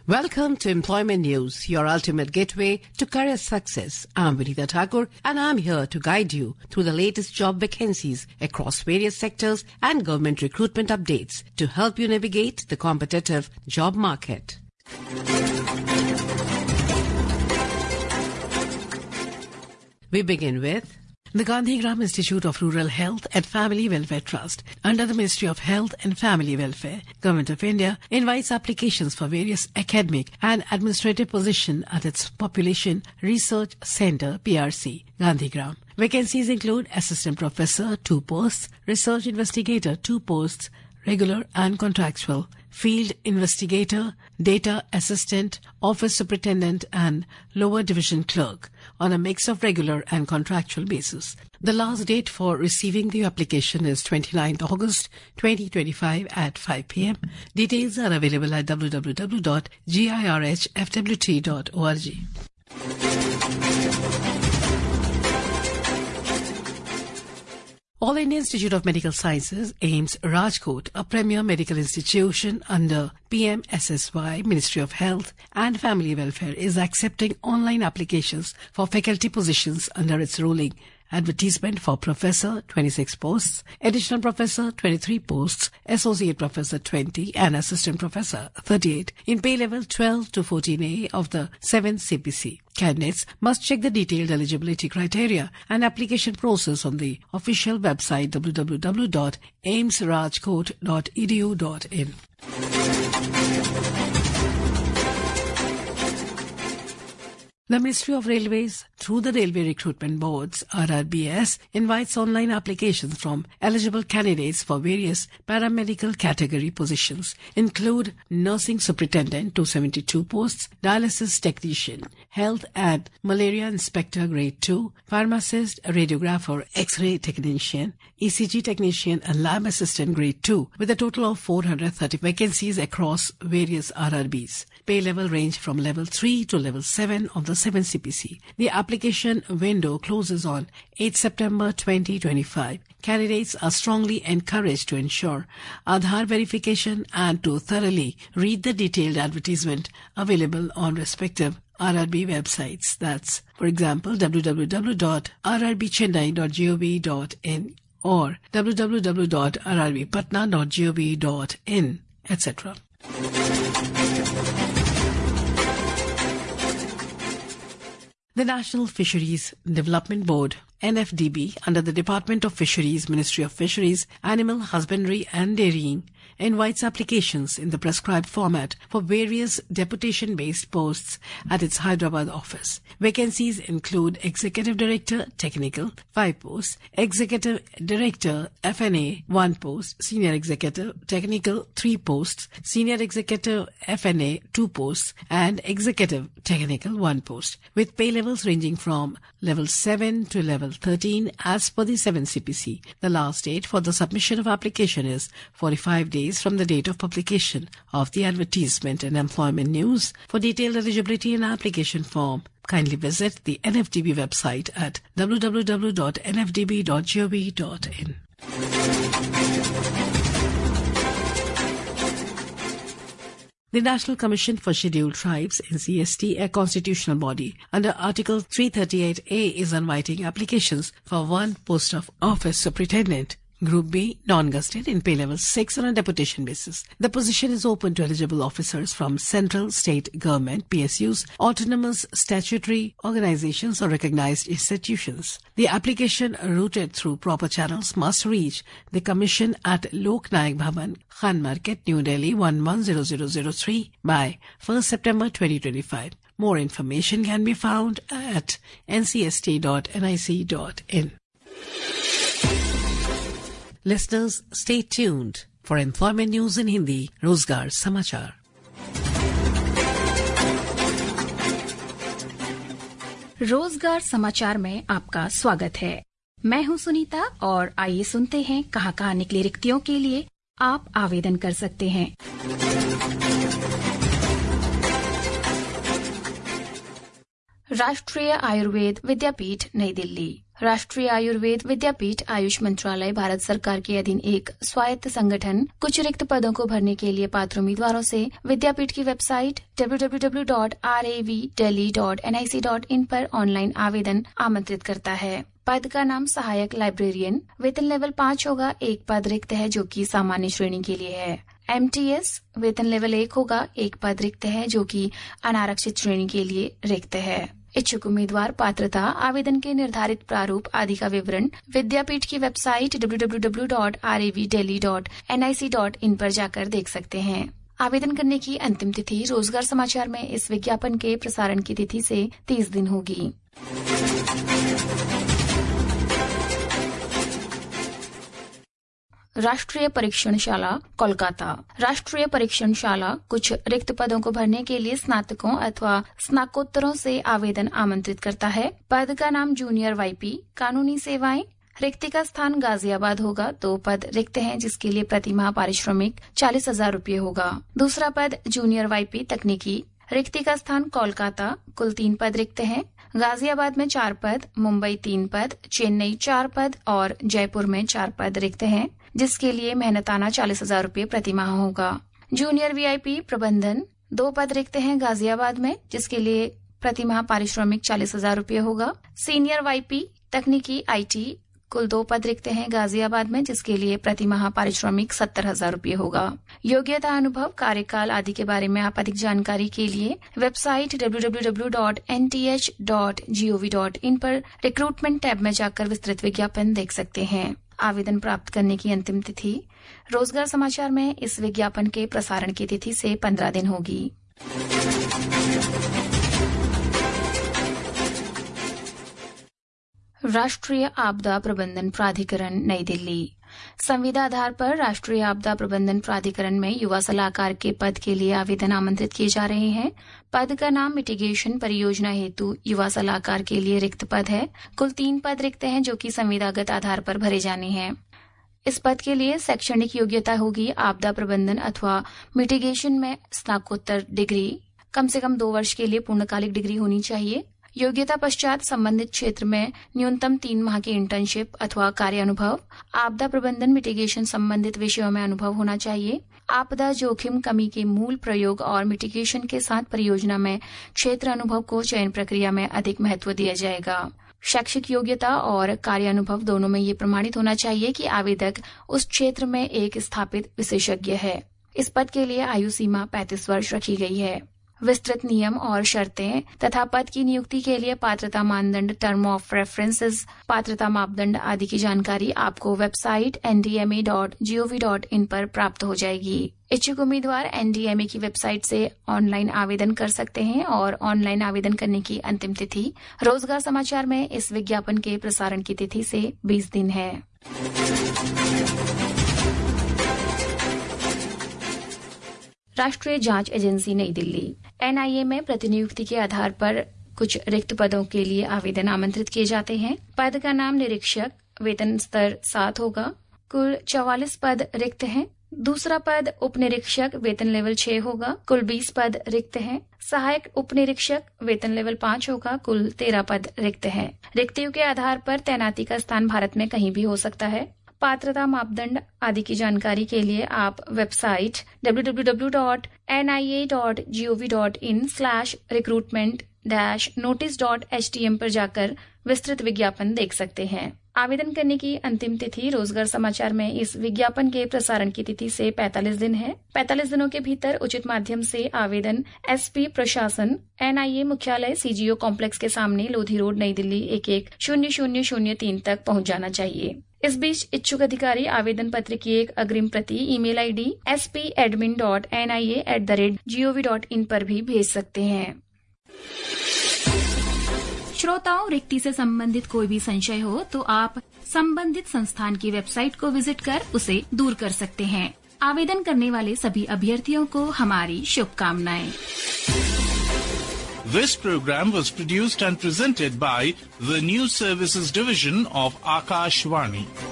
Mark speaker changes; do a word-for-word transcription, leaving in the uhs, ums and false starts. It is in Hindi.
Speaker 1: Welcome to Employment News, your ultimate gateway to career success. I'm Vinita Thakur and I'm here to guide you through the latest job vacancies across various sectors and government recruitment updates to help you navigate the competitive job market. We begin with the Gandhigram Institute of Rural Health and Family Welfare Trust, under the Ministry of Health and Family Welfare, Government of India, invites applications for various academic and administrative positions at its Population Research Centre, P R C, Gandhigram. Vacancies include Assistant Professor, two posts, Research Investigator, two posts, regular and contractual, Field Investigator, Data Assistant, Office Superintendent and Lower Division Clerk on a mix of regular and contractual basis. The last date for receiving the application is twenty-ninth of August twenty twenty-five at five p.m. Details are available at w w w dot g i r h f w t dot org. All India Institute of Medical Sciences, AIIMS, Rajkot, a premier medical institution under P M S S Y, Ministry of Health and Family Welfare, is accepting online applications for faculty positions under its rolling advertisement for Professor, twenty-six posts, Additional Professor, twenty-three posts, Associate Professor, twenty, and Assistant Professor, thirty-eight, in pay level twelve to fourteen A of the seventh C P C. Candidates must check the detailed eligibility criteria and application process on the official website w w w dot aims rajkot dot e d u dot in. The Ministry of Railways, through the Railway Recruitment Boards, R R B S, invites online applications from eligible candidates for various paramedical category positions, include Nursing Superintendent, two hundred seventy-two posts, Dialysis Technician, Health and Malaria Inspector Grade two, Pharmacist, Radiographer, X-ray Technician, E C G Technician and Lab Assistant Grade two, with a total of four hundred thirty vacancies across various R R Bs. Pay level range from level three to level seven of the seventh C P C. The application window closes on eighth September twenty twenty-five. Candidates are strongly encouraged to ensure Aadhaar verification and to thoroughly read the detailed advertisement available on respective R R B websites. That's, for example, w w w dot r r b chennai dot gov dot in or w w w dot r r b patna dot gov dot in, et cetera. The National Fisheries Development Board, N F D B, under the Department of Fisheries, Ministry of Fisheries, Animal Husbandry and Dairying, invites applications in the prescribed format for various deputation-based posts at its Hyderabad office. Vacancies include Executive Director, Technical, five posts, Executive Director, F N A, one post, Senior Executive, Technical, three posts, Senior Executive, F N A, two posts, and Executive Technical, one post, with pay levels ranging from level seven to level thirteen as per the seventh C P C. The last date for the submission of application is forty-five days from the date of publication of the advertisement in Employment News. For detailed eligibility and application form, kindly visit the N F D B website at w w w dot n f d b dot gov dot in. The National Commission for Scheduled Tribes, N C S T, a constitutional body under Article three thirty-eight A, is inviting applications for one post of Office Superintendent, Group B, non-gazetted, in pay level six on a deputation basis. The position is open to eligible officers from central, state government, P S Us, autonomous statutory organizations or recognized institutions. The application, routed through proper channels, must reach the Commission at Lok Nayak Bhavan, Khan Market, New Delhi, one one zero zero zero three by first September twenty twenty-five. More information can be found at n c s t dot n i c dot in. Listeners, stay tuned for Employment News in Hindi, Rozgar Samachar.
Speaker 2: रोजगार समाचार में आपका स्वागत है। मैं हूं सुनीता और आइए सुनते हैं कहां कहां निकली रिक्तियों के लिए आप आवेदन कर सकते हैं। राष्ट्रीय आयुर्वेद विद्यापीठ नई दिल्ली, राष्ट्रीय आयुर्वेद विद्यापीठ आयुष मंत्रालय भारत सरकार के अधीन एक स्वायत्त संगठन कुछ रिक्त पदों को भरने के लिए पात्र उम्मीदवारों से विद्यापीठ की website W W W dot R A V Delhi dot N I C dot in पर ऑनलाइन आवेदन आमंत्रित करता है। पद का नाम सहायक लाइब्रेरियन, वेतन लेवल पाँच होगा। एक पद रिक्त है जो कि सामान्य श्रेणी के लिए है। एम टी एस वेतन लेवल एक होगा। एक पद रिक्त है जो कि अनारक्षित श्रेणी के लिए रिक्त है। इच्छुक उम्मीदवार पात्रता, आवेदन के निर्धारित प्रारूप आदि का विवरण विद्यापीठ की website W W W dot R A V Delhi dot N I C dot in पर जाकर देख सकते हैं। आवेदन करने की अंतिम तिथि रोजगार समाचार में इस विज्ञापन के प्रसारण की तिथि से तीस दिन होगी। राष्ट्रीय परीक्षणशाला कोलकाता। राष्ट्रीय परीक्षणशाला कुछ रिक्त पदों को भरने के लिए स्नातकों अथवा स्नातकोत्तरों से आवेदन आमंत्रित करता है। पद का नाम जूनियर वाईपी, कानूनी सेवाएं। रिक्ति का स्थान गाजियाबाद होगा। दो पद रिक्त हैं जिसके लिए प्रति माह पारिश्रमिक चालीस हजार रूपये होगा। दूसरा पद जूनियर वाईपी तकनीकी, रिक्ति का स्थान कोलकाता। कुल तीन पद रिक्त हैं। गाजियाबाद में चार पद, मुंबई तीन पद, चेन्नई चार पद और जयपुर में चार पद रिक्त हैं जिसके लिए मेहनताना चालीस हजार रूपये प्रति माह होगा। जूनियर वीआईपी प्रबंधन, दो पद रिक्त हैं गाजियाबाद में जिसके लिए प्रति माह पारिश्रमिक चालीस हजार रूपये होगा। सीनियर वाईपी तकनीकी आईटी, कुल दो पद रिक्त हैं गाजियाबाद में जिसके लिए प्रति माह पारिश्रमिक सत्तर हजार रूपये होगा। योग्यता, अनुभव, कार्यकाल आदि के बारे में आप अधिक जानकारी के लिए website W W W dot N T H dot G O V dot in पर रिक्रूटमेंट टैब में जाकर विस्तृत विज्ञापन देख सकते हैं। आवेदन प्राप्त करने की अंतिम तिथि रोजगार समाचार में इस विज्ञापन के प्रसारण की तिथि से पंद्रह दिन होगी। राष्ट्रीय आपदा प्रबंधन प्राधिकरण नई दिल्ली। संविदा आधार पर राष्ट्रीय आपदा प्रबंधन प्राधिकरण में युवा सलाहकार के पद के लिए आवेदन आमंत्रित किए जा रहे हैं। पद का नाम मिटिगेशन परियोजना हेतु युवा सलाहकार के लिए रिक्त पद है। कुल तीन पद रिक्त हैं जो कि संविदागत आधार पर भरे जाने हैं। इस पद के लिए शैक्षणिक योग्यता होगी आपदा प्रबंधन अथवा मिटिगेशन में स्नातकोत्तर डिग्री, कम से कम दो वर्ष के लिए पूर्णकालिक डिग्री होनी चाहिए। योग्यता पश्चात संबंधित क्षेत्र में न्यूनतम तीन माह की इंटर्नशिप अथवा कार्य अनुभव, आपदा प्रबंधन मिटिगेशन संबंधित विषयों में अनुभव होना चाहिए। आपदा जोखिम कमी के मूल प्रयोग और मिटिगेशन के साथ परियोजना में क्षेत्र अनुभव को चयन प्रक्रिया में अधिक महत्व दिया जाएगा। शैक्षिक योग्यता और कार्य अनुभव दोनों में ये प्रमाणित होना चाहिए कि आवेदक उस क्षेत्र में एक स्थापित विशेषज्ञ है। इस पद के लिए आयु सीमा पैंतीस वर्ष रखी गई है। विस्तृत नियम और शर्तें तथा पद की नियुक्ति के लिए पात्रता मानदंड, टर्म ऑफ रेफरेंसेस, पात्रता मापदंड आदि की जानकारी आपको website N D M A dot G O V dot in पर प्राप्त हो जाएगी। इच्छुक उम्मीदवार एन डी एम ए की वेबसाइट से ऑनलाइन आवेदन कर सकते हैं और ऑनलाइन आवेदन करने की अंतिम तिथि रोजगार समाचार में इस विज्ञापन के प्रसारण की तिथि से बीस दिन है। राष्ट्रीय जांच एजेंसी नई दिल्ली एन आई ए में प्रतिनियुक्ति के आधार पर कुछ रिक्त पदों के लिए आवेदन आमंत्रित किए जाते हैं। पद का नाम निरीक्षक, वेतन स्तर सात होगा। कुल चौवालीस पद रिक्त हैं। दूसरा पद उप निरीक्षक, वेतन लेवल छह होगा। कुल बीस पद रिक्त हैं। सहायक उप निरीक्षक, वेतन लेवल पाँच होगा। कुल तेरह पद रिक्त हैं। रिक्तियों के आधार पर तैनाती का स्थान भारत में कहीं भी हो सकता है। पात्रता मापदंड आदि की जानकारी के लिए आप website W W W dot N I A dot G O V dot in slash recruitment dash notice dot H T M पर जाकर विस्तृत विज्ञापन देख सकते हैं। आवेदन करने की अंतिम तिथि रोजगार समाचार में इस विज्ञापन के प्रसारण की तिथि से पैंतालीस दिन है। पैंतालीस दिनों के भीतर उचित माध्यम से आवेदन एस पी प्रशासन, एन आई ए मुख्यालय, सी जी ओ कॉम्प्लेक्स के सामने, लोधी रोड, नई दिल्ली एक एक शून्य शून्य शून्य तीन तक पहुंच जाना चाहिए। इस बीच इच्छुक अधिकारी आवेदन पत्र की एक अग्रिम प्रति email ID S P admin dot N I A at the rate G O V dot in पर भी भेज सकते हैं। श्रोताओं, रिक्ति से संबंधित कोई भी संशय हो तो आप संबंधित संस्थान की वेबसाइट को विजिट कर उसे दूर कर सकते हैं। आवेदन करने वाले सभी अभ्यर्थियों को हमारी शुभकामनाएं।
Speaker 3: This program was produced and presented by the News Services Division of Akashvani.